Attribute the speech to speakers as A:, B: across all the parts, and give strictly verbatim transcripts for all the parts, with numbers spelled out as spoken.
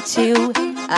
A: mentiu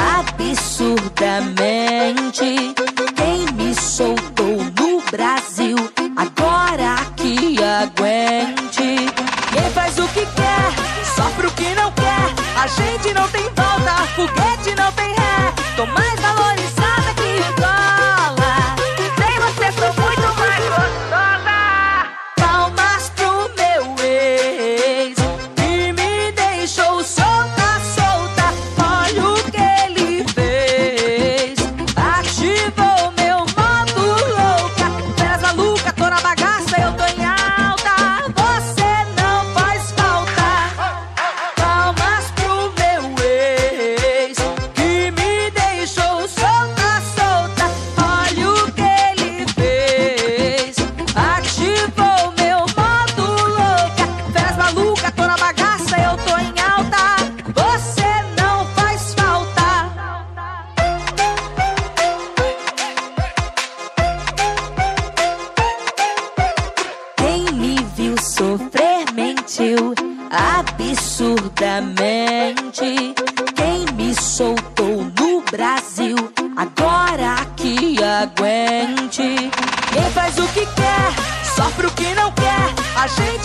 A: absurdamente. Quem me soltou no Brasil, agora que aguente. Quem faz o que quer, sofre o que não quer. A gente não tem volta, foguete não tem ré. Tô mais valorizada que dólar. Sem você sou muito mais gostosa. Palmas pro meu ex, que me deixou solta, solta. Olha o que ele fez. Ativou meu modo louca. Férias maluca, tô na bagaça, eu tô em alta. Você não faz falta. Palmas pro meu ex, que me deixou solta, solta. Olha o que ele fez. Ativou meu modo louca. Férias maluca, tô na bagaça, eu tô em alta. Você não faz falta. Quem me viu sofrer mentiu absurdamente. Quem me soltou no Brasil, agora que aguente. Quem faz o que quer, sofre o que não quer. A gente